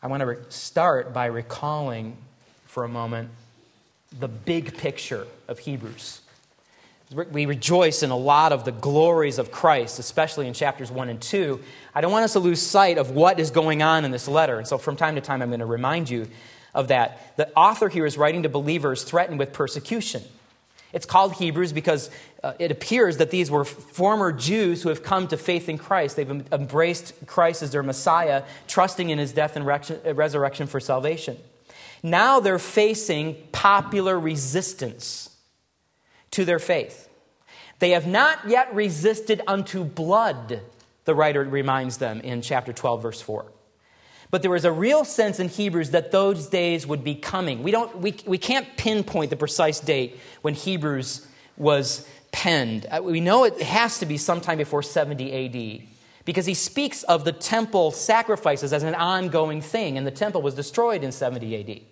I want to start by recalling for a moment the big picture of Hebrews. We rejoice in a lot of the glories of Christ, especially in chapters 1 and 2. I don't want us to lose sight of what is going on in this letter. And so from time to time, I'm going to remind you of that. The author here is writing to believers threatened with persecution. It's called Hebrews because it appears that these were former Jews who have come to faith in Christ. They've embraced Christ as their Messiah, trusting in his death and resurrection for salvation. Now they're facing popular resistance to their faith. They have not yet resisted unto blood, the writer reminds them in chapter 12, verse 4. But there was a real sense in Hebrews that those days would be coming. We can't pinpoint the precise date when Hebrews was penned. We know it has to be sometime before 70 A.D., because he speaks of the temple sacrifices as an ongoing thing, and the temple was destroyed in 70 A.D.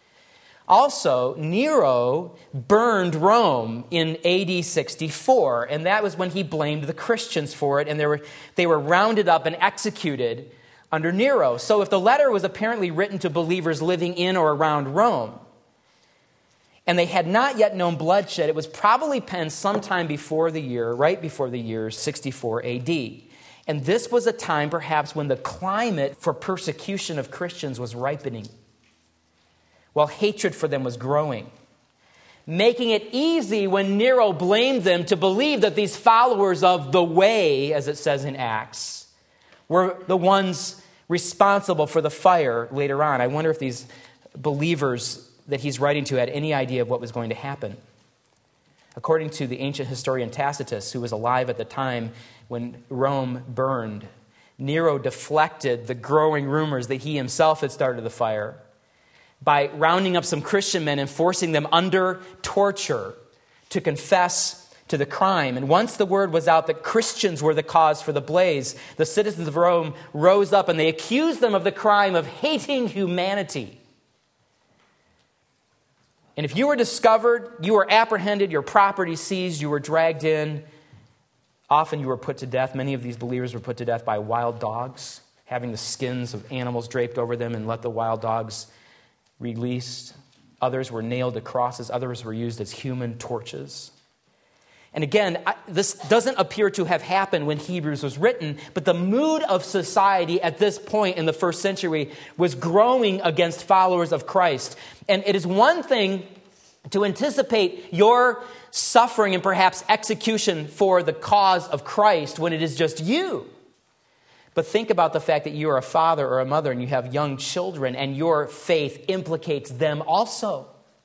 Also, Nero burned Rome in AD 64, and that was when he blamed the Christians for it, and they were rounded up and executed under Nero. So if the letter was apparently written to believers living in or around Rome, and they had not yet known bloodshed, it was probably penned sometime right before the year 64 AD. And this was a time perhaps when the climate for persecution of Christians was ripening, while hatred for them was growing, making it easy when Nero blamed them to believe that these followers of the way, as it says in Acts, were the ones responsible for the fire later on. I wonder if these believers that he's writing to had any idea of what was going to happen. According to the ancient historian Tacitus, who was alive at the time when Rome burned, Nero deflected the growing rumors that he himself had started the fire by rounding up some Christian men and forcing them under torture to confess to the crime. And once the word was out that Christians were the cause for the blaze, the citizens of Rome rose up and they accused them of the crime of hating humanity. And if you were discovered, you were apprehended, your property seized, you were dragged in. Often you were put to death. Many of these believers were put to death by wild dogs, having the skins of animals draped over them and let the wild dogs released. Others were nailed to crosses. Others were used as human torches. And again, this doesn't appear to have happened when Hebrews was written, but the mood of society at this point in the first century was growing against followers of Christ. And it is one thing to anticipate your suffering and perhaps execution for the cause of Christ when it is just you. But think about the fact that you are a father or a mother and you have young children and your faith implicates them also.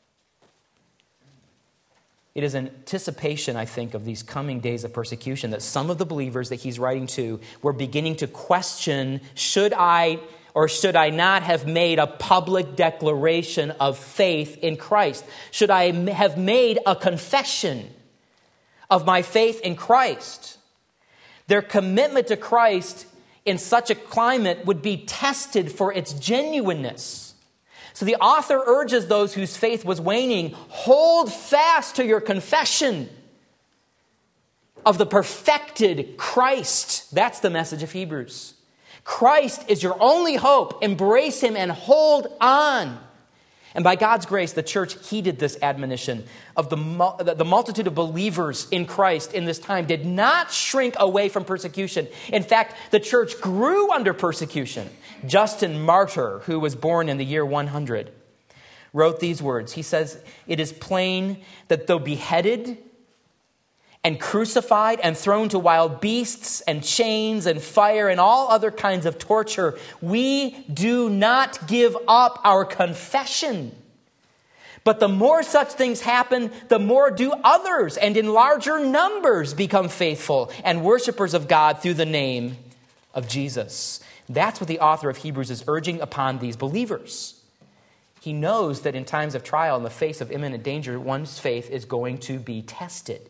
It is anticipation, I think, of these coming days of persecution that some of the believers that he's writing to were beginning to question, should I or should I not have made a public declaration of faith in Christ? Should I have made a confession of my faith in Christ? Their commitment to Christ in such a climate would be tested for its genuineness. So the author urges those whose faith was waning, hold fast to your confession of the perfected Christ. That's the message of Hebrews. Christ is your only hope. Embrace him and hold on. And by God's grace, the church heeded this admonition of the multitude of believers in Christ in this time did not shrink away from persecution. In fact, the church grew under persecution. Justin Martyr, who was born in the year 100, wrote these words. He says, "It is plain that though beheaded and crucified and thrown to wild beasts and chains and fire and all other kinds of torture, we do not give up our confession. But the more such things happen, the more do others, and in larger numbers, become faithful and worshipers of God through the name of Jesus." That's what the author of Hebrews is urging upon these believers. He knows that in times of trial, in the face of imminent danger, one's faith is going to be tested.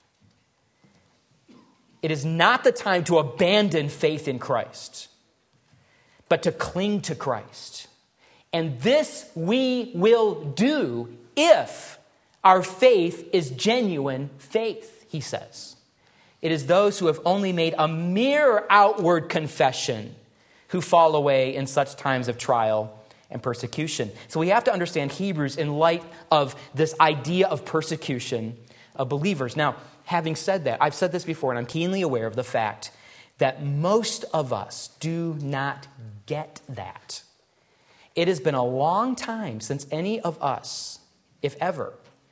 It is not the time to abandon faith in Christ, but to cling to Christ. And this we will do if our faith is genuine faith, he says. It is those who have only made a mere outward confession who fall away in such times of trial and persecution. So we have to understand Hebrews in light of this idea of persecution of believers. Now, having said that, I've said this before, and I'm keenly aware of the fact that most of us do not get that. It has been a long time since any of us, if ever,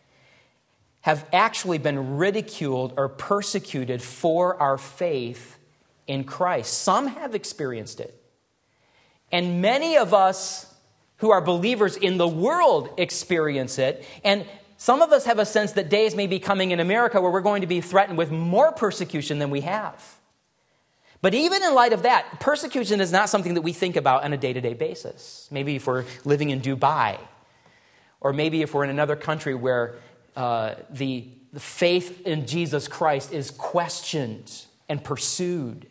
have actually been ridiculed or persecuted for our faith in Christ. Some have experienced it. And many of us who are believers in the world experience it. And some of us have a sense that days may be coming in America where we're going to be threatened with more persecution than we have. But even in light of that, persecution is not something that we think about on a day-to-day basis. Maybe if we're living in Dubai, or maybe if we're in another country where the faith in Jesus Christ is questioned and pursued.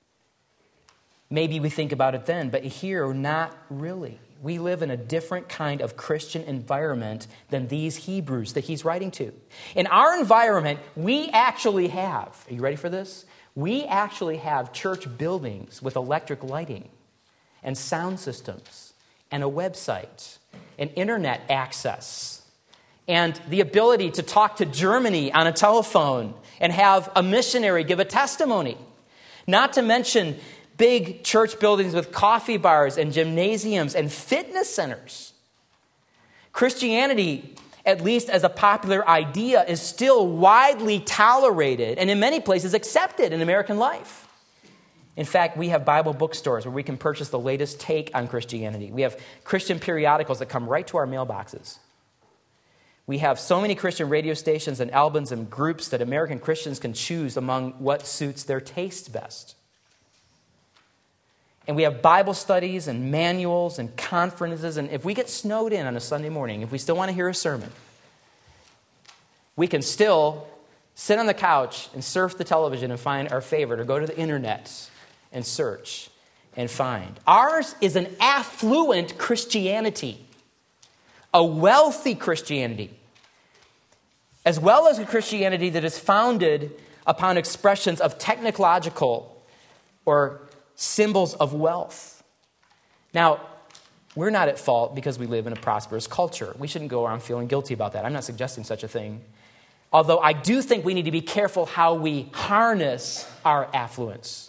Maybe we think about it then, but here, not really. We live in a different kind of Christian environment than these Hebrews that he's writing to. In our environment, we actually have, are you ready for this? We actually have church buildings with electric lighting and sound systems and a website and internet access and the ability to talk to Germany on a telephone and have a missionary give a testimony. Not to mention big church buildings with coffee bars and gymnasiums and fitness centers. Christianity, at least as a popular idea, is still widely tolerated and in many places accepted in American life. In fact, we have Bible bookstores where we can purchase the latest take on Christianity. We have Christian periodicals that come right to our mailboxes. We have so many Christian radio stations and albums and groups that American Christians can choose among what suits their taste best. And we have Bible studies and manuals and conferences. And if we get snowed in on a Sunday morning, if we still want to hear a sermon, we can still sit on the couch and surf the television and find our favorite, or go to the internet and search and find. Ours is an affluent Christianity, a wealthy Christianity, as well as a Christianity that is founded upon expressions of technological or symbols of wealth. Now, we're not at fault because we live in a prosperous culture. We shouldn't go around feeling guilty about that. I'm not suggesting such a thing. Although I do think we need to be careful how we harness our affluence.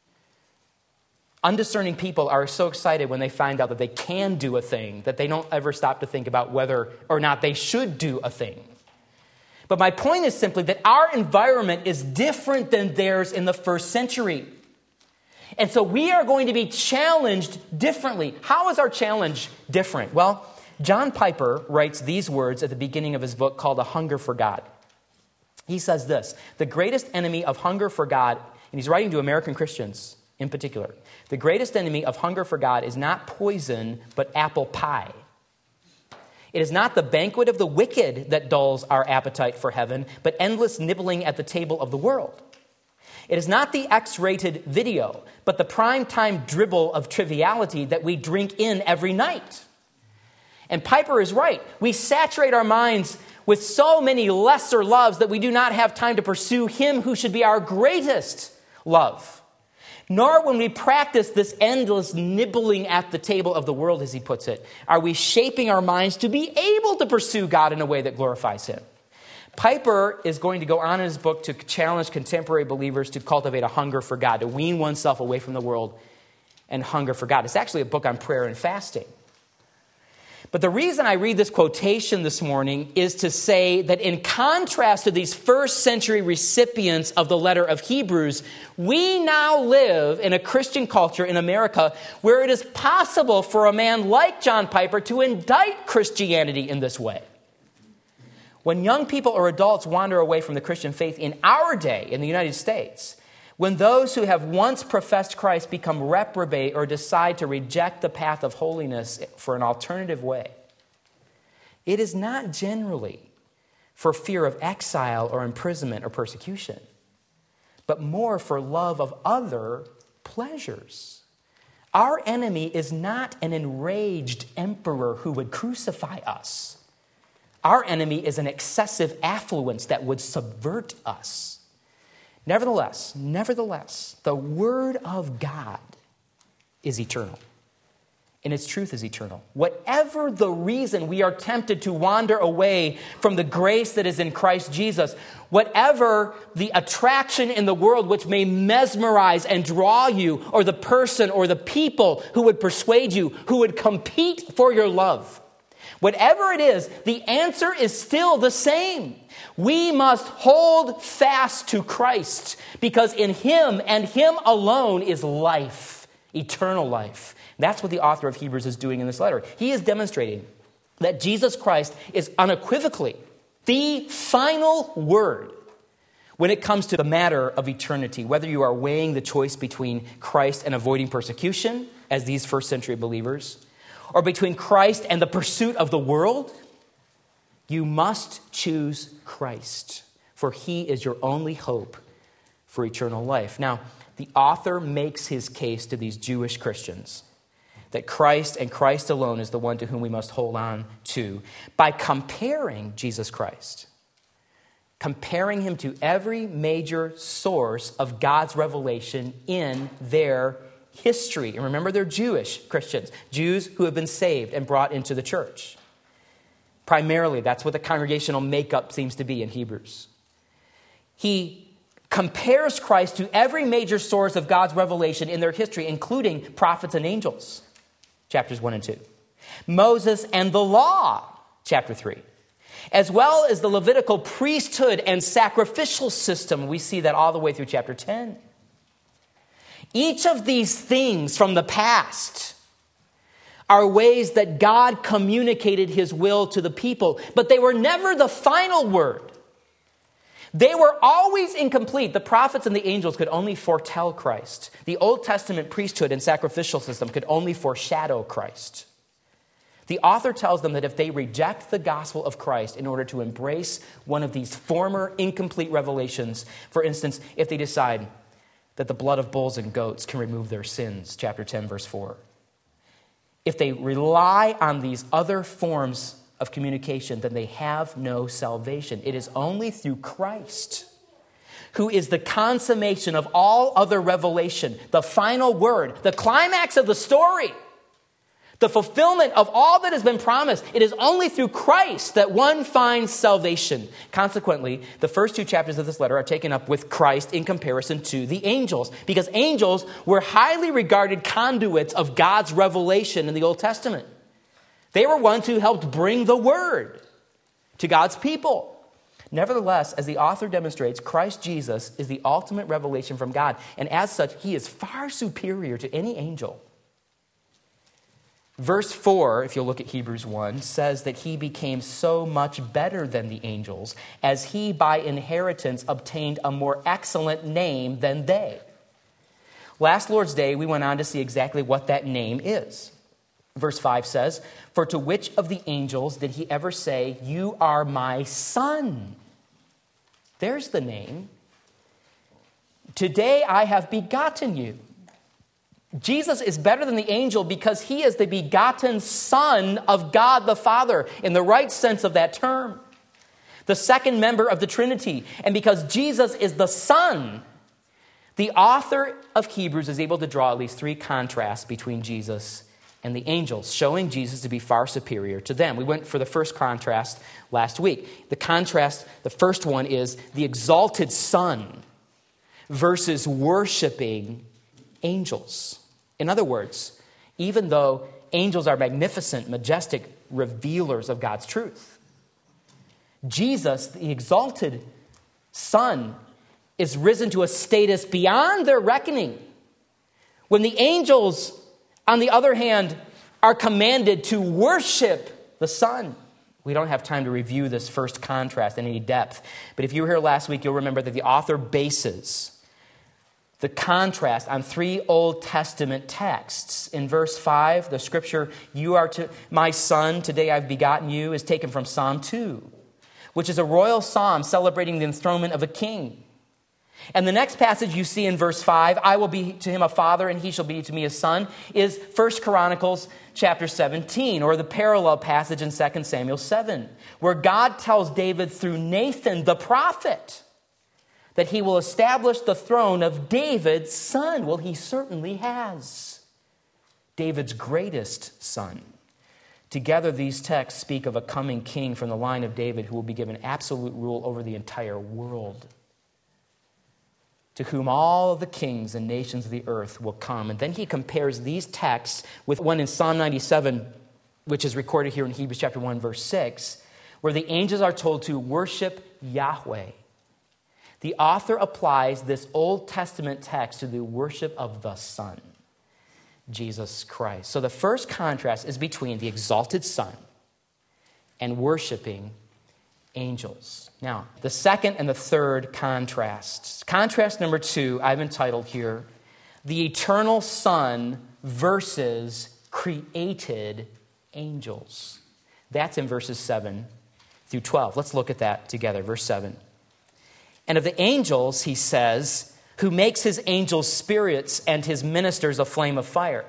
Undiscerning people are so excited when they find out that they can do a thing that they don't ever stop to think about whether or not they should do a thing. But my point is simply that our environment is different than theirs in the first century. And so we are going to be challenged differently. How is our challenge different? Well, John Piper writes these words at the beginning of his book called A Hunger for God. He says this: the greatest enemy of hunger for God, and he's writing to American Christians in particular, the greatest enemy of hunger for God is not poison, but apple pie. It is not the banquet of the wicked that dulls our appetite for heaven, but endless nibbling at the table of the world. It is not the X-rated video, but the primetime dribble of triviality that we drink in every night. And Piper is right. We saturate our minds with so many lesser loves that we do not have time to pursue him who should be our greatest love. Nor when we practice this endless nibbling at the table of the world, as he puts it, are we shaping our minds to be able to pursue God in a way that glorifies him. Piper is going to go on in his book to challenge contemporary believers to cultivate a hunger for God, to wean oneself away from the world and hunger for God. It's actually a book on prayer and fasting. But the reason I read this quotation this morning is to say that in contrast to these first century recipients of the letter of Hebrews, we now live in a Christian culture in America where it is possible for a man like John Piper to indict Christianity in this way. When young people or adults wander away from the Christian faith in our day in the United States, when those who have once professed Christ become reprobate or decide to reject the path of holiness for an alternative way, it is not generally for fear of exile or imprisonment or persecution, but more for love of other pleasures. Our enemy is not an enraged emperor who would crucify us. Our enemy is an excessive affluence that would subvert us. Nevertheless, the Word of God is eternal. And its truth is eternal. Whatever the reason we are tempted to wander away from the grace that is in Christ Jesus, whatever the attraction in the world which may mesmerize and draw you, or the person or the people who would persuade you, who would compete for your love, whatever it is, the answer is still the same. We must hold fast to Christ, because in Him and Him alone is life, eternal life. That's what the author of Hebrews is doing in this letter. He is demonstrating that Jesus Christ is unequivocally the final word when it comes to the matter of eternity, whether you are weighing the choice between Christ and avoiding persecution, as these first century believers, or between Christ and the pursuit of the world. You must choose Christ, for He is your only hope for eternal life. Now, the author makes his case to these Jewish Christians that Christ and Christ alone is the one to whom we must hold on to by comparing Jesus Christ, comparing Him to every major source of God's revelation in their history. And remember, they're Jewish Christians, Jews who have been saved and brought into the church. Primarily, that's what the congregational makeup seems to be in Hebrews. He compares Christ to every major source of God's revelation in their history, including prophets and angels, chapters 1 and 2. Moses and the law, chapter 3. As well as the Levitical priesthood and sacrificial system. We see that all the way through chapter 10. Each of these things from the past are ways that God communicated His will to the people, but they were never the final word. They were always incomplete. The prophets and the angels could only foretell Christ. The Old Testament priesthood and sacrificial system could only foreshadow Christ. The author tells them that if they reject the gospel of Christ in order to embrace one of these former incomplete revelations, for instance, if they decide that the blood of bulls and goats can remove their sins, chapter 10, verse 4. If they rely on these other forms of communication, then they have no salvation. It is only through Christ, who is the consummation of all other revelation, the final word, the climax of the story, the fulfillment of all that has been promised. It is only through Christ that one finds salvation. Consequently, the first two chapters of this letter are taken up with Christ in comparison to the angels, because angels were highly regarded conduits of God's revelation in the Old Testament. They were ones who helped bring the word to God's people. Nevertheless, as the author demonstrates, Christ Jesus is the ultimate revelation from God. And as such, He is far superior to any angel. Verse 4, if you'll look at Hebrews 1, says that He became so much better than the angels, as He by inheritance obtained a more excellent name than they. Last Lord's Day, we went on to see exactly what that name is. Verse 5 says, "For to which of the angels did He ever say, 'You are my son'?" There's the name. "Today I have begotten you." Jesus is better than the angel because He is the begotten Son of God the Father, in the right sense of that term. The second member of the Trinity. And because Jesus is the Son, the author of Hebrews is able to draw at least three contrasts between Jesus and the angels, showing Jesus to be far superior to them. We went for the first contrast last week. The contrast, the first one is the exalted Son versus worshiping angels. In other words, even though angels are magnificent, majestic revealers of God's truth, Jesus, the exalted Son, is risen to a status beyond their reckoning. When the angels, on the other hand, are commanded to worship the Son. We don't have time to review this first contrast in any depth, but if you were here last week, you'll remember that the author bases the contrast on three Old Testament texts. In verse 5, the scripture, "You are to my son, today I've begotten you," is taken from Psalm 2, which is a royal psalm celebrating the enthronement of a king. And the next passage you see in verse 5, "I will be to him a father, and he shall be to me a son," is 1 Chronicles chapter 17, or the parallel passage in 2 Samuel 7, where God tells David through Nathan the prophet that He will establish the throne of David's son. Well, He certainly has. David's greatest son. Together, these texts speak of a coming king from the line of David who will be given absolute rule over the entire world, to whom all the kings and nations of the earth will come. And then he compares these texts with one in Psalm 97, which is recorded here in Hebrews chapter 1, verse 6, where the angels are told to worship Yahweh. The author applies this Old Testament text to the worship of the Son, Jesus Christ. So the first contrast is between the exalted Son and worshiping angels. Now, the second and the third contrasts. Contrast number 2, I've entitled here, the eternal Son versus created angels. That's in verses 7 through 12. Let's look at that together. Verse 7. And of the angels, he says, who makes his angels spirits and his ministers a flame of fire.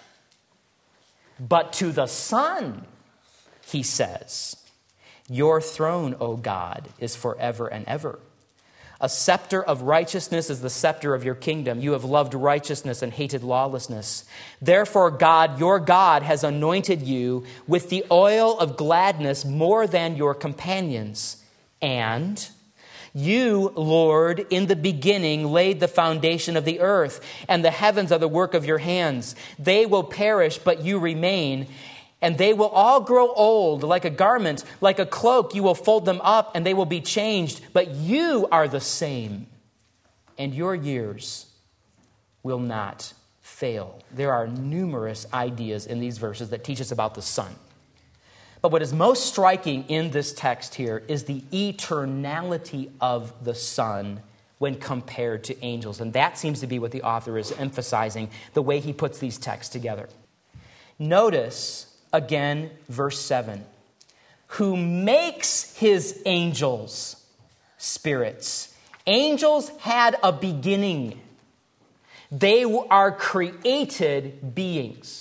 But to the Son, he says, your throne, O God, is forever and ever. A scepter of righteousness is the scepter of your kingdom. You have loved righteousness and hated lawlessness. Therefore, God, your God, has anointed you with the oil of gladness more than your companions. And you, Lord, in the beginning laid the foundation of the earth, and the heavens are the work of your hands. They will perish, but you remain, and they will all grow old like a garment, like a cloak. You will fold them up, and they will be changed, but you are the same, and your years will not fail. There are numerous ideas in these verses that teach us about the Son. But what is most striking in this text here is the eternality of the Son when compared to angels. And that seems to be what the author is emphasizing, the way he puts these texts together. Notice, again, verse 7. Who makes his angels spirits. Angels had a beginning. They are created beings.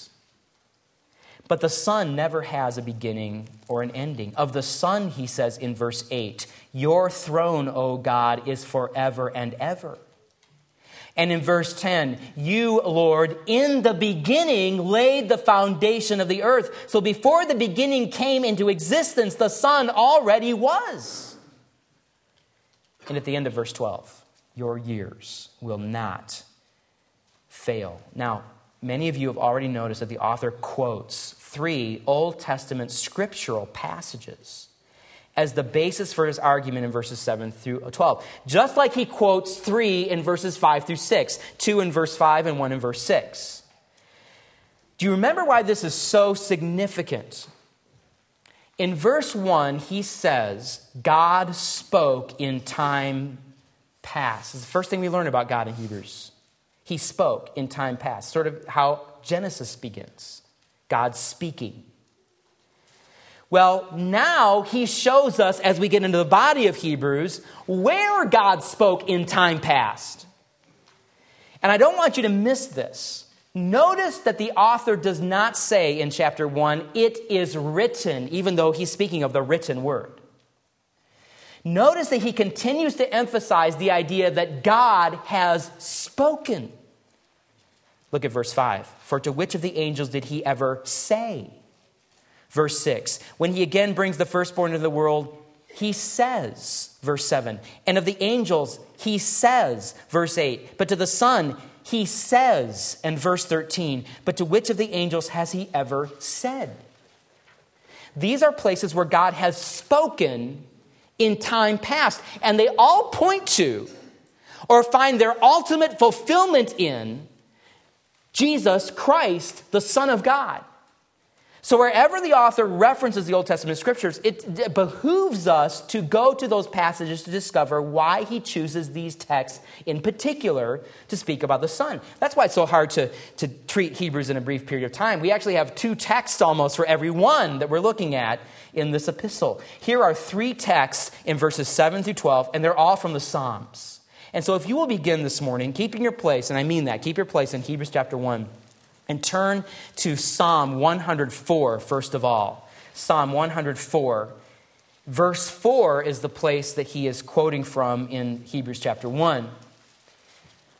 But the Son never has a beginning or an ending. Of the Son, he says in verse 8, your throne, O God, is forever and ever. And in verse 10, you, Lord, in the beginning laid the foundation of the earth. So before the beginning came into existence, the Son already was. And at the end of verse 12, your years will not fail. Now, many of you have already noticed that the author quotes 3 Old Testament scriptural passages as the basis for his argument in verses 7 through 12. Just like he quotes 3 in verses 5 through 6, 2 in verse 5 and 1 in verse 6. Do you remember why this is so significant? In verse 1, he says, God spoke in time past. It's the first thing we learn about God in Hebrews. He spoke in time past, sort of how Genesis begins. God speaking. Well, now he shows us, as we get into the body of Hebrews, where God spoke in time past. And I don't want you to miss this. Notice that the author does not say in chapter 1, it is written, even though he's speaking of the written word. Notice that he continues to emphasize the idea that God has spoken. Look at verse 5. For to which of the angels did he ever say? Verse 6. When he again brings the firstborn into the world, he says. Verse 7. And of the angels, he says. Verse 8. But to the Son, he says. And verse 13. But to which of the angels has he ever said? These are places where God has spoken in time past. And they all point to, or find their ultimate fulfillment in, Jesus Christ, the Son of God. So wherever the author references the Old Testament scriptures, it behooves us to go to those passages to discover why he chooses these texts in particular to speak about the Son. That's why it's so hard to treat Hebrews in a brief period of time. We actually have 2 texts almost for every one that we're looking at in this epistle. Here are 3 texts in verses 7 through 12, and they're all from the Psalms. And so if you will begin this morning, keeping your place, and I mean that, keep your place in Hebrews chapter 1, and turn to Psalm 104, first of all. Psalm 104. Verse 4 is the place that he is quoting from in Hebrews chapter 1.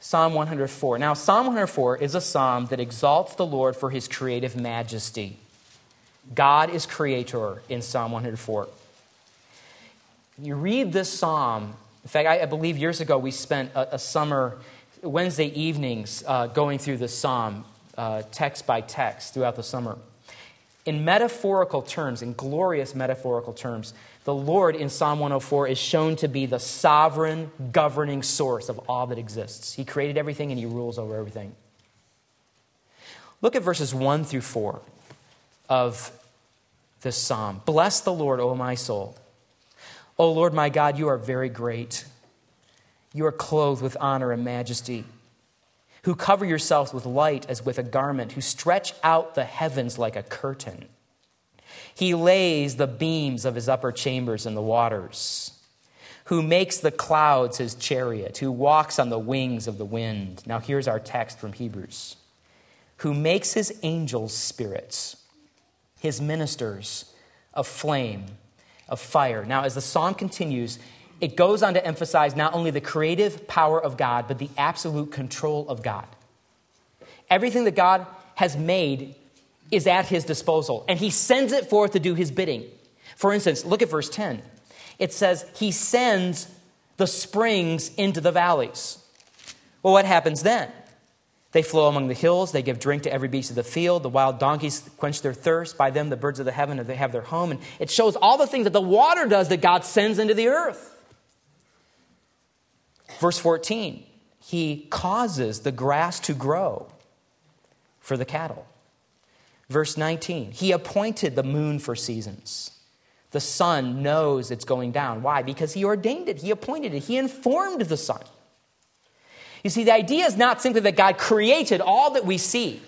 Psalm 104. Now, Psalm 104 is a psalm that exalts the Lord for his creative majesty. God is creator in Psalm 104. You read this psalm. In fact, I believe years ago we spent a summer, Wednesday evenings, going through this psalm, text by text, throughout the summer. In metaphorical terms, in glorious metaphorical terms, the Lord in Psalm 104 is shown to be the sovereign, governing source of all that exists. He created everything and he rules over everything. Look at verses 1 through 4 of this psalm. Bless the Lord, O my soul. O Lord my God, you are very great. You are clothed with honor and majesty, who cover yourselves with light as with a garment, who stretch out the heavens like a curtain. He lays the beams of his upper chambers in the waters, who makes the clouds his chariot, who walks on the wings of the wind. Now here's our text from Hebrews. Who makes his angels spirits, his ministers of flame, of fire. Now as the psalm continues, it goes on to emphasize not only the creative power of God, but the absolute control of God. Everything that God has made is at his disposal, and he sends it forth to do his bidding. For instance, look at verse 10. It says, he sends the springs into the valleys. Well, what happens then? They flow among the hills. They give drink to every beast of the field. The wild donkeys quench their thirst. By them, the birds of the heaven, they have their home. And it shows all the things that the water does that God sends into the earth. Verse 14, he causes the grass to grow for the cattle. Verse 19, he appointed the moon for seasons. The sun knows it's going down. Why? Because he ordained it. He appointed it. He informed the sun. You see, the idea is not simply that God created all that we see,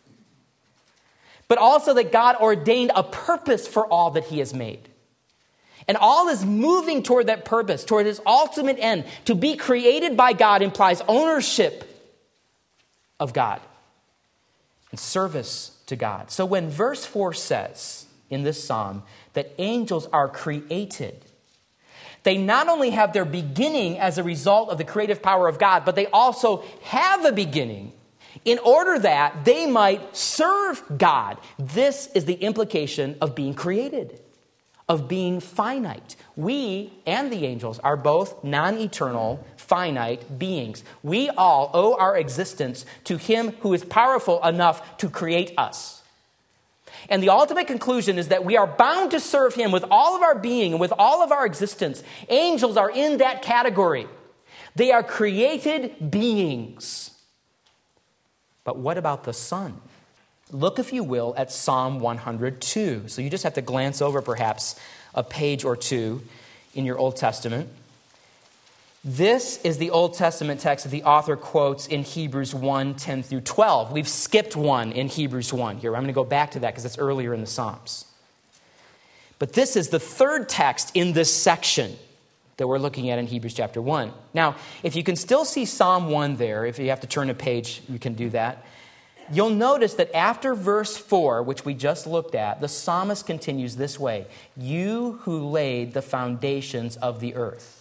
but also that God ordained a purpose for all that he has made. And all is moving toward that purpose, toward his ultimate end. To be created by God implies ownership of God and service to God. So when verse 4 says in this psalm that angels are created, they not only have their beginning as a result of the creative power of God, but they also have a beginning in order that they might serve God. This is the implication of being created, of being finite. We and the angels are both non-eternal, finite beings. We all owe our existence to him who is powerful enough to create us. And the ultimate conclusion is that we are bound to serve him with all of our being and with all of our existence. Angels are in that category. They are created beings. But what about the Son? Look, if you will, at Psalm 102. So you just have to glance over perhaps a page or two in your Old Testament. This is the Old Testament text that the author quotes in Hebrews 1, 10 through 12. We've skipped one in Hebrews 1 here. I'm going to go back to that because it's earlier in the Psalms. But this is the third text in this section that we're looking at in Hebrews chapter 1. Now, if you can still see Psalm 1 there, if you have to turn a page, you can do that. You'll notice that after verse 4, which we just looked at, the psalmist continues this way. You who laid the foundations of the earth.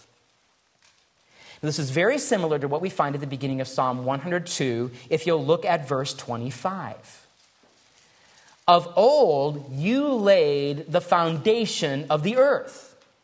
This is very similar to what we find at the beginning of Psalm 102, if you'll look at verse 25. Of old, you laid the foundation of the earth.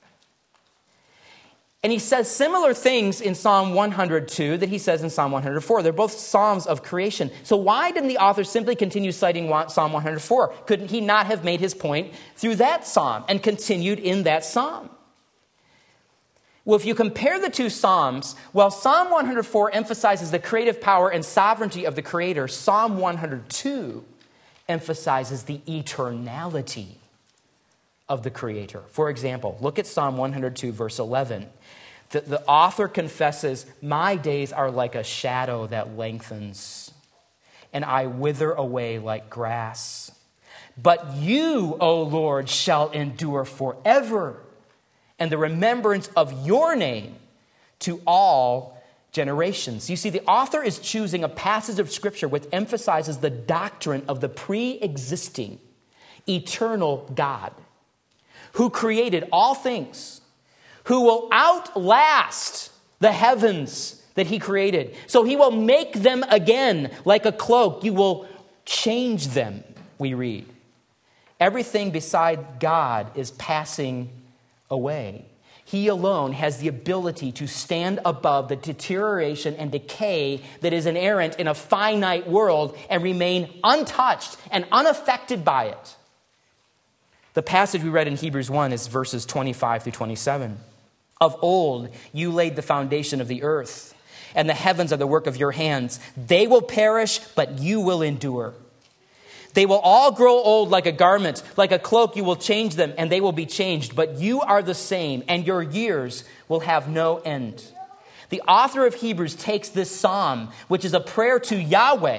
And he says similar things in Psalm 102 that he says in Psalm 104. They're both psalms of creation. So why didn't the author simply continue citing Psalm 104? Couldn't he not have made his point through that psalm and continued in that psalm? Well, if you compare the two psalms, while Psalm 104 emphasizes the creative power and sovereignty of the Creator, Psalm 102 emphasizes the eternality of the Creator. For example, look at Psalm 102, verse 11. The author confesses, my days are like a shadow that lengthens, and I wither away like grass. But you, O Lord, shall endure forever, and the remembrance of your name to all generations. You see, the author is choosing a passage of Scripture which emphasizes the doctrine of the pre-existing, eternal God who created all things, who will outlast the heavens that he created. So he will make them again like a cloak. You will change them, we read. Everything beside God is passing away. He alone has the ability to stand above the deterioration and decay that is inherent in a finite world and remain untouched and unaffected by it. The passage we read in Hebrews 1 is verses 25 through 27. Of old, you laid the foundation of the earth, and the heavens are the work of your hands. They will perish, but you will endure. They will all grow old like a garment. Like a cloak, you will change them, and they will be changed. But you are the same, and your years will have no end. The author of Hebrews takes this psalm, which is a prayer to Yahweh,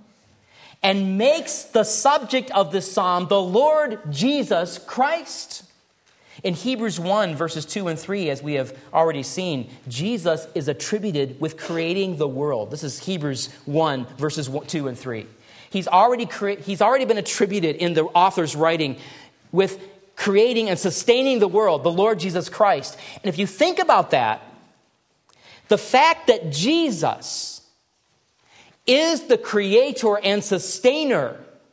and makes the subject of this psalm the Lord Jesus Christ. In Hebrews 1, verses 2 and 3, as we have already seen, Jesus is attributed with creating the world. This is Hebrews 1, verses 2 and 3. He's already been attributed in the author's writing with creating and sustaining the world, the Lord Jesus Christ. And if you think about that, the fact that Jesus is the creator and sustainer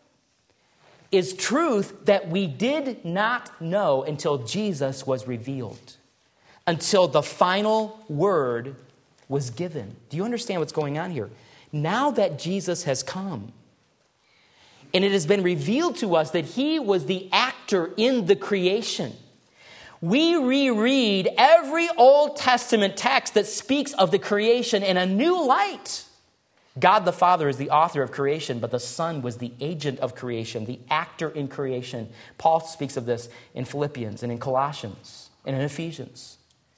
is truth that we did not know until Jesus was revealed, until the final word was given. Do you understand what's going on here? Now that Jesus has come, and it has been revealed to us that he was the actor in the creation, we reread every Old Testament text that speaks of the creation in a new light. God the Father is the author of creation, but the Son was the agent of creation, the actor in creation. Paul speaks of this in Philippians and in Colossians and in Ephesians.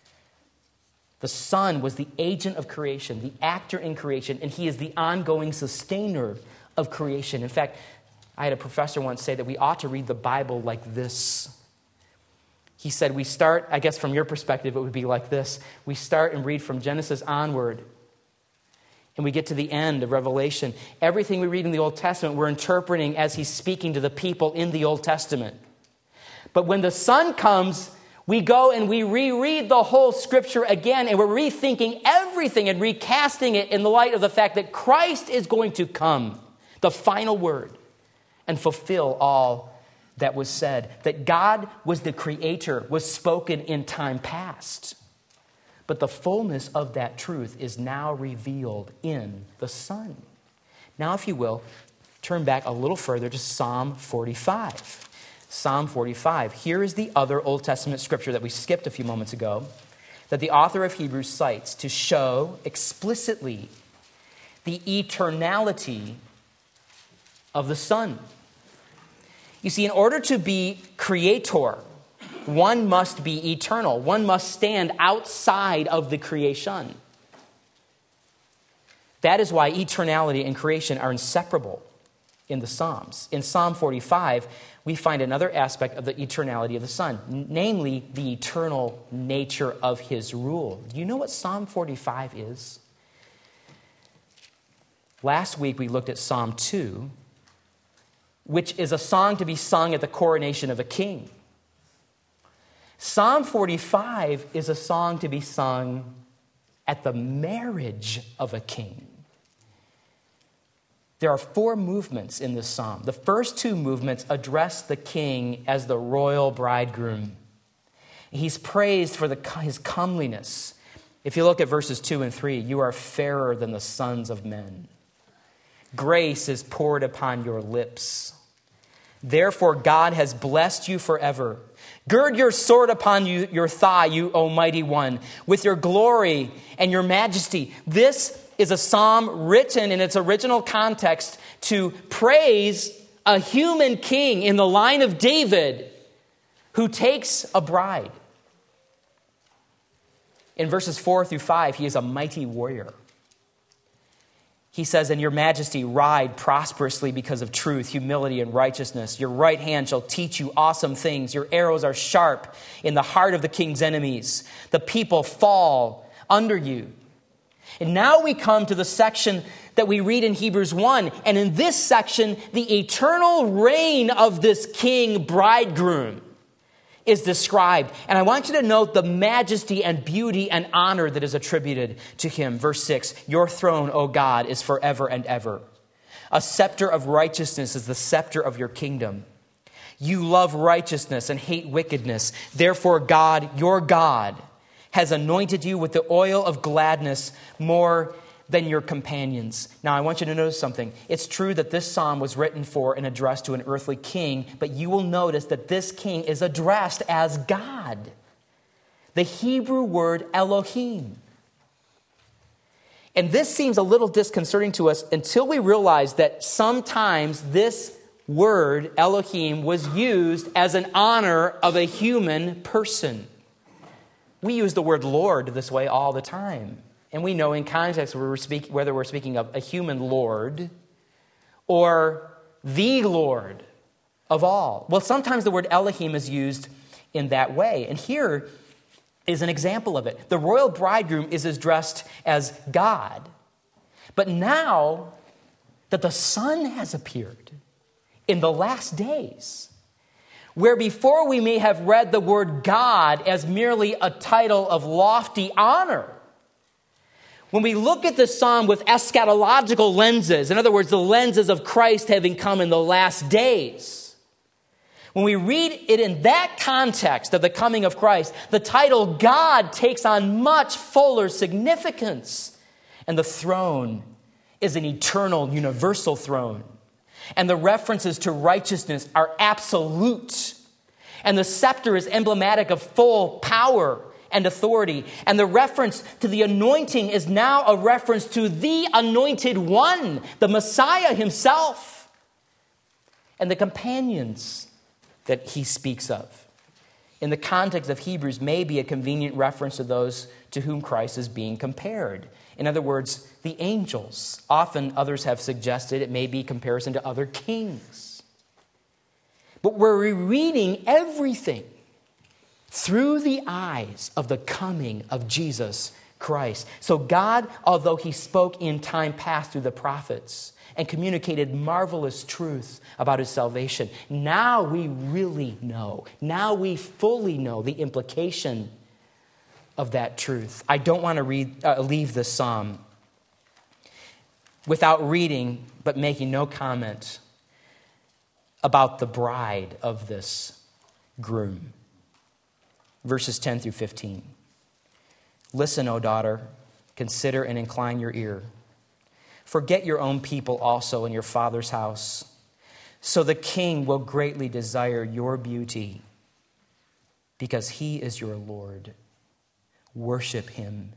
The Son was the agent of creation, the actor in creation, and he is the ongoing sustainer of creation. In fact, I had a professor once say that we ought to read the Bible like this. He said we start, I guess from your perspective, it would be like this. We start and read from Genesis onward, and we get to the end of Revelation. Everything we read in the Old Testament, we're interpreting as he's speaking to the people in the Old Testament. But when the Son comes, we go and we reread the whole Scripture again, and we're rethinking everything and recasting it in the light of the fact that Christ is going to come, the final word, and fulfill all that was said. That God was the creator was spoken in time past. But the fullness of that truth is now revealed in the Son. Now, if you will, turn back a little further to Psalm 45. Psalm 45. Here is the other Old Testament scripture that we skipped a few moments ago, that the author of Hebrews cites to show explicitly the eternality of the Son. You see, in order to be creator, one must be eternal. One must stand outside of the creation. That is why eternality and creation are inseparable in the Psalms. In Psalm 45, we find another aspect of the eternality of the Son, namely the eternal nature of his rule. Do you know what Psalm 45 is? Last week we looked at Psalm 2, which is a song to be sung at the coronation of a king. Psalm 45 is a song to be sung at the marriage of a king. There are 4 movements in this psalm. The first 2 movements address the king as the royal bridegroom. He's praised for his comeliness. If you look at verses 2 and 3, you are fairer than the sons of men. Grace is poured upon your lips. Therefore, God has blessed you forever. Gird your sword upon your thigh, you Almighty One, with your glory and your majesty. This is a psalm written in its original context to praise a human king in the line of David who takes a bride. In verses 4 through 5, he is a mighty warrior. He says, "And your majesty ride prosperously because of truth, humility, and righteousness. Your right hand shall teach you awesome things. Your arrows are sharp in the heart of the king's enemies. The people fall under you." And now we come to the section that we read in Hebrews 1. And in this section, the eternal reign of this king bridegroom is described. And I want you to note the majesty and beauty and honor that is attributed to him. Verse 6, your throne, O God, is forever and ever. A scepter of righteousness is the scepter of your kingdom. You love righteousness and hate wickedness. Therefore, God, your God, has anointed you with the oil of gladness more than your companions. Now, I want you to notice something. It's true that this psalm was written for and addressed to an earthly king, but you will notice that this king is addressed as God. The Hebrew word Elohim. And this seems a little disconcerting to us until we realize that sometimes this word, Elohim, was used as an honor of a human person. We use the word Lord this way all the time. And we know in context whether we're speaking of a human Lord or the Lord of all. Well, sometimes the word Elohim is used in that way. And here is an example of it. The royal bridegroom is addressed as God. But now that the Son has appeared in the last days, where before we may have read the word God as merely a title of lofty honor, when we look at the psalm with eschatological lenses, in other words, the lenses of Christ having come in the last days, when we read it in that context of the coming of Christ, the title God takes on much fuller significance. And the throne is an eternal, universal throne. And the references to righteousness are absolute. And the scepter is emblematic of full power and authority. And the reference to the anointing is now a reference to the anointed one, the Messiah himself, and the companions that he speaks of. In the context of Hebrews, may be a convenient reference to those to whom Christ is being compared. In other words, the angels. Often others have suggested it may be comparison to other kings. But we're reading everything through the eyes of the coming of Jesus Christ. So God, although he spoke in time past through the prophets and communicated marvelous truth about his salvation, now we really know. Now we fully know the implication of that truth. I don't want to leave this psalm without reading but making no comment about the bride of this groom. Verses 10 through 15. Listen, O daughter, consider and incline your ear. Forget your own people also in your father's house. So the king will greatly desire your beauty, because he is your Lord. Worship him.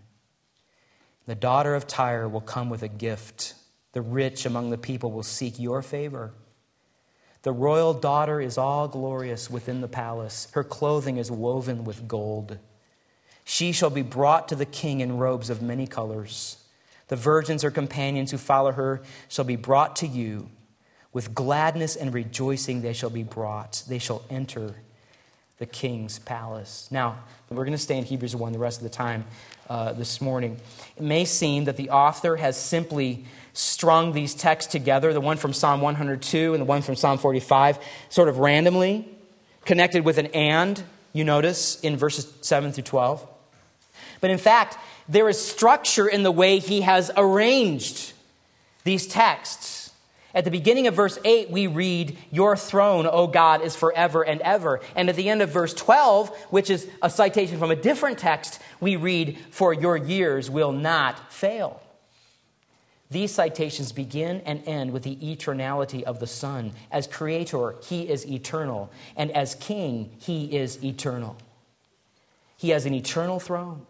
The daughter of Tyre will come with a gift. The rich among the people will seek your favor. The royal daughter is all glorious within the palace. Her clothing is woven with gold. She shall be brought to the king in robes of many colors. The virgins or companions who follow her shall be brought to you. With gladness and rejoicing they shall be brought. They shall enter the king's palace. Now, we're going to stay in Hebrews 1 the rest of the time this morning. It may seem that the author has simply strung these texts together, the one from Psalm 102 and the one from Psalm 45, sort of randomly, connected with an and, you notice, in verses 7 through 12. But in fact, there is structure in the way he has arranged these texts. At the beginning of verse 8, we read, your throne, O God, is forever and ever. And at the end of verse 12, which is a citation from a different text, we read, for your years will not fail. These citations begin and end with the eternality of the Son. As creator, he is eternal. And as king, he is eternal. He has an eternal throne.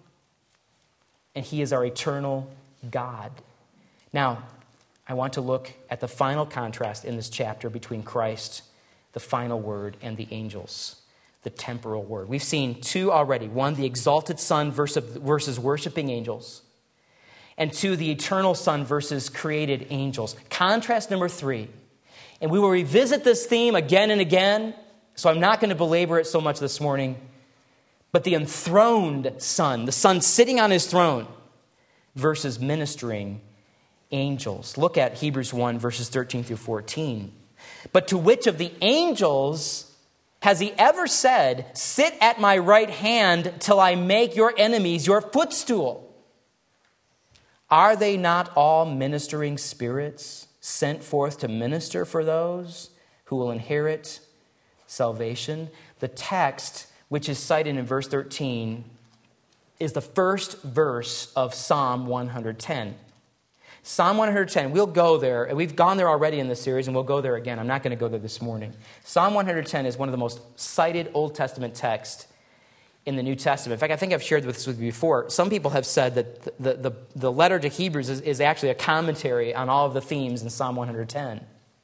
And he is our eternal God. Now, I want to look at the final contrast in this chapter between Christ, the final word, and the angels, the temporal word. We've seen two already. One, the exalted Son versus worshiping angels. And two, the eternal Son versus created angels. Contrast number 3. And we will revisit this theme again and again, so I'm not going to belabor it so much this morning. But the enthroned Son, the Son sitting on his throne, versus ministering angels. Look at Hebrews 1, verses 13 through 14. But to which of the angels Has he ever said, sit at my right hand till I make your enemies your footstool? Are they not all ministering spirits sent forth to minister for those who will inherit salvation? The text, which is cited in verse 13, is the first verse of Psalm 110. Psalm 110, we'll go there, and we've gone there already in this series, and we'll go there again. I'm not going to go there this morning. Psalm 110 is one of the most cited Old Testament texts in the New Testament. In fact, I think I've shared this with you before. Some people have said that the letter to Hebrews is actually a commentary on all of the themes in Psalm 110.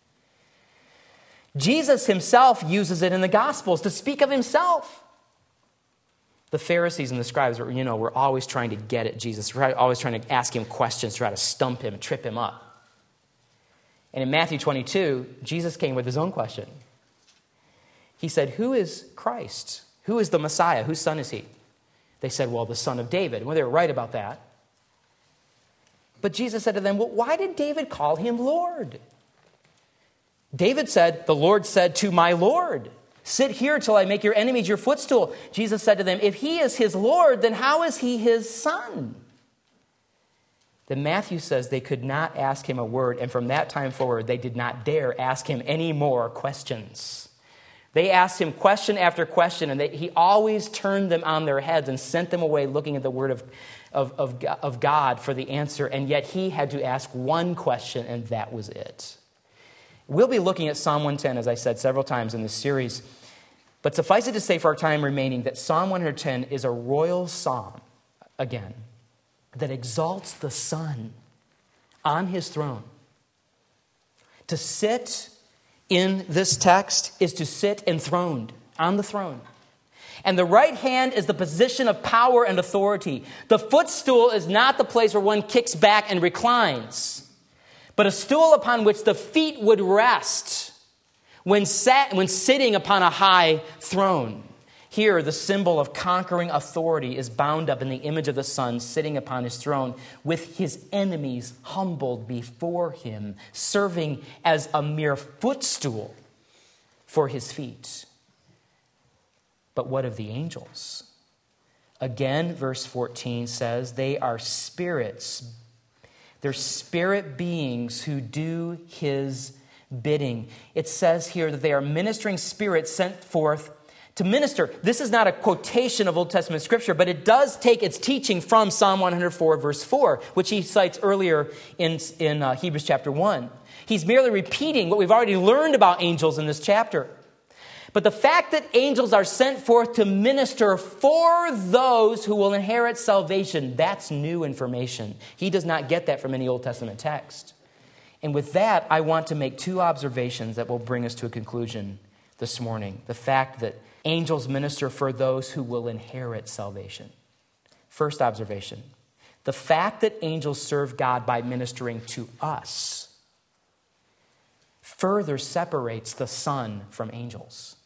Jesus himself uses it in the Gospels to speak of himself. The Pharisees and the scribes were always trying to get at Jesus. We're always trying to ask him questions, to try to stump him and trip him up. And in Matthew 22, Jesus came with his own question. He said, who is Christ? Who is the Messiah? Whose son is he? They said, well, the son of David. Well, they were right about that. But Jesus said to them, well, why did David call him Lord? David said, the Lord said to my Lord, sit here till I make your enemies your footstool. Jesus said to them, if he is his Lord, then how is he his son? Then Matthew says they could not ask him a word, and from that time forward, they did not dare ask him any more questions. They asked him question after question, and he always turned them on their heads and sent them away looking at the word of God for the answer, and yet he had to ask one question, and that was it. We'll be looking at Psalm 110, as I said several times in this series. But suffice it to say for our time remaining that Psalm 110 is a royal psalm, again, that exalts the Son on his throne. To sit in this text is to sit enthroned on the throne. And the right hand is the position of power and authority. The footstool is not the place where one kicks back and reclines, but a stool upon which the feet would rest when sitting upon a high throne. Here, the symbol of conquering authority is bound up in the image of the Son sitting upon his throne with his enemies humbled before him, serving as a mere footstool for his feet. But what of the angels? Again, verse 14 says, they are spirits. They're spirit beings who do his bidding. It says here that they are ministering spirits sent forth to minister. This is not a quotation of Old Testament scripture, but it does take its teaching from Psalm 104, verse 4, which he cites earlier in Hebrews chapter 1. He's merely repeating what we've already learned about angels in this chapter. But the fact that angels are sent forth to minister for those who will inherit salvation, that's new information. He does not get that from any Old Testament text. And with that, I want to make two observations that will bring us to a conclusion this morning. The fact that angels minister for those who will inherit salvation. First observation, the fact that angels serve God by ministering to us further separates the Son from angels.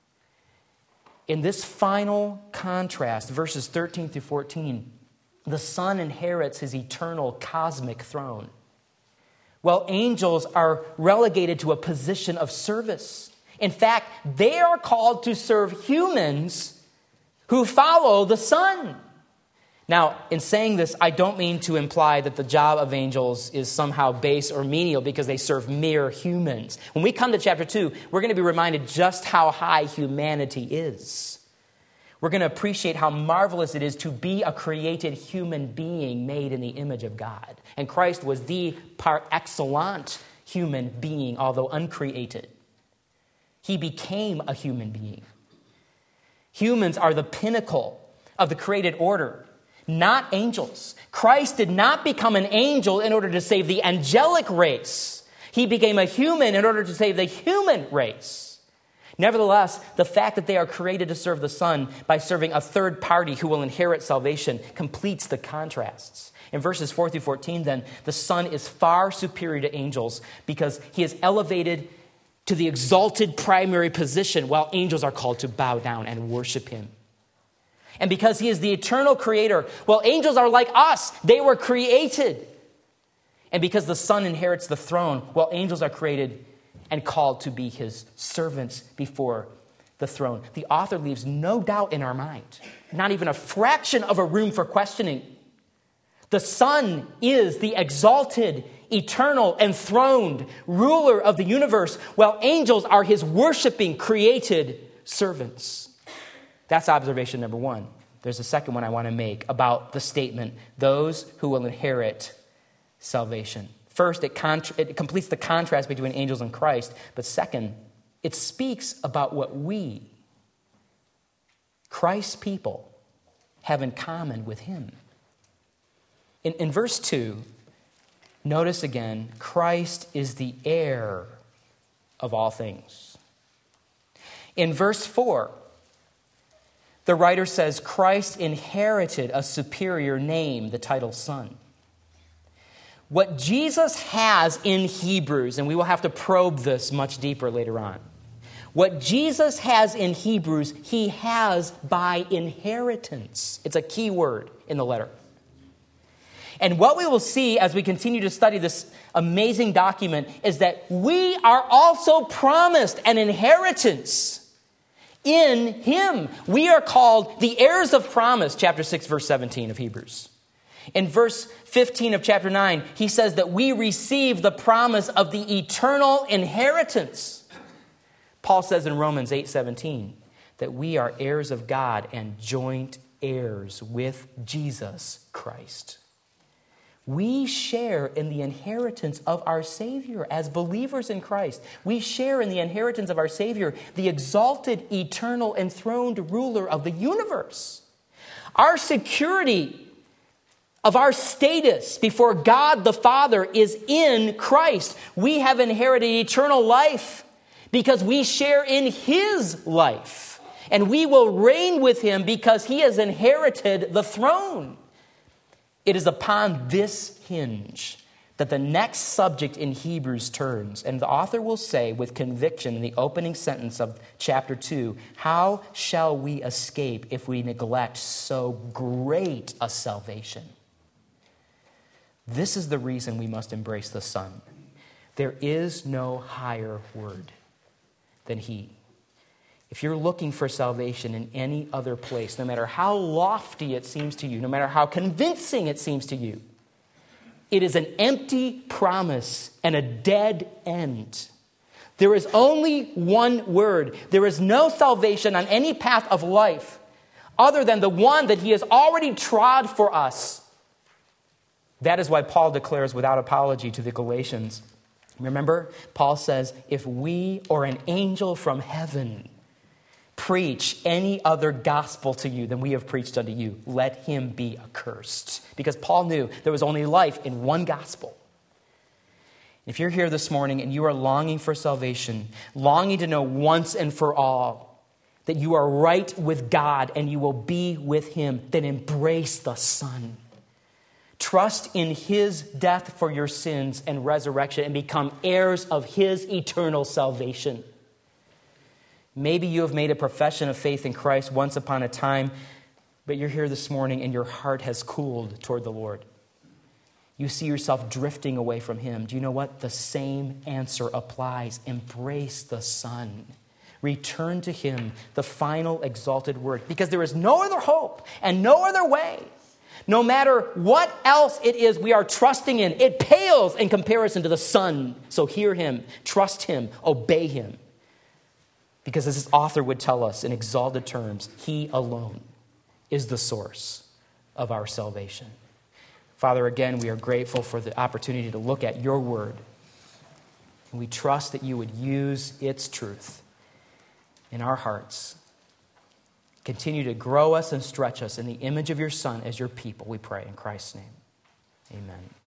In this final contrast, verses 13 through 14, the Son inherits his eternal cosmic throne, while angels are relegated to a position of service. In fact, they are called to serve humans who follow the Son. Now, in saying this, I don't mean to imply that the job of angels is somehow base or menial because they serve mere humans. When we come to chapter 2, we're going to be reminded just how high humanity is. We're going to appreciate how marvelous it is to be a created human being made in the image of God. And Christ was the par excellence human being, although uncreated. He became a human being. Humans are the pinnacle of the created order, not angels. Christ did not become an angel in order to save the angelic race. He became a human in order to save the human race. Nevertheless, the fact that they are created to serve the Son by serving a third party who will inherit salvation completes the contrasts. In verses 4 through 14, then, the Son is far superior to angels because he is elevated to the exalted primary position while angels are called to bow down and worship him. And because he is the eternal creator, while angels are like us, they were created. And because the Son inherits the throne, while angels are created and called to be his servants before the throne. The author leaves no doubt in our mind, not even a fraction of a room for questioning. The Son is the exalted, eternal, enthroned ruler of the universe, while angels are his worshiping, created servants. That's observation number one. There's a second one I want to make about the statement, those who will inherit salvation. First, it completes the contrast between angels and Christ. But second, it speaks about what we, Christ's people, have in common with him. In verse 2, notice again, Christ is the heir of all things. In verse 4, the writer says Christ inherited a superior name, the title Son. What Jesus has in Hebrews, and we will have to probe this much deeper later on. What Jesus has in Hebrews, he has by inheritance. It's a key word in the letter. And what we will see as we continue to study this amazing document is that we are also promised an inheritance in him. We are called the heirs of promise, chapter 6, verse 17 of Hebrews. In verse 15 of chapter 9, he says that we receive the promise of the eternal inheritance. Paul says in Romans 8:17 that we are heirs of God and joint heirs with Jesus Christ. We share in the inheritance of our Savior as believers in Christ. We share in the inheritance of our Savior, the exalted, eternal, enthroned ruler of the universe. Our security of our status before God the Father is in Christ. We have inherited eternal life because we share in his life. And we will reign with him because he has inherited the throne. It is upon this hinge that the next subject in Hebrews turns. And the author will say with conviction in the opening sentence of chapter 2, how shall we escape if we neglect so great a salvation? This is the reason we must embrace the Son. There is no higher word than he. If you're looking for salvation in any other place, no matter how lofty it seems to you, no matter how convincing it seems to you, it is an empty promise and a dead end. There is only one word. There is no salvation on any path of life other than the one that he has already trod for us. That is why Paul declares without apology to the Galatians. Remember, Paul says, if we or an angel from heaven preach any other gospel to you than we have preached unto you, let him be accursed. Because Paul knew there was only life in one gospel. If you're here this morning and you are longing for salvation, longing to know once and for all that you are right with God and you will be with him, then embrace the Son. Trust in his death for your sins and resurrection and become heirs of his eternal salvation. Maybe you have made a profession of faith in Christ once upon a time, but you're here this morning and your heart has cooled toward the Lord. You see yourself drifting away from him. Do you know what? The same answer applies. Embrace the Son. Return to him, the final exalted word, because there is no other hope and no other way. No matter what else it is we are trusting in, it pales in comparison to the Son. So hear him, trust him, obey him. Because as his author would tell us in exalted terms, he alone is the source of our salvation. Father, again, we are grateful for the opportunity to look at your word. And we trust that you would use its truth in our hearts. Continue to grow us and stretch us in the image of your Son as your people, we pray in Christ's name. Amen.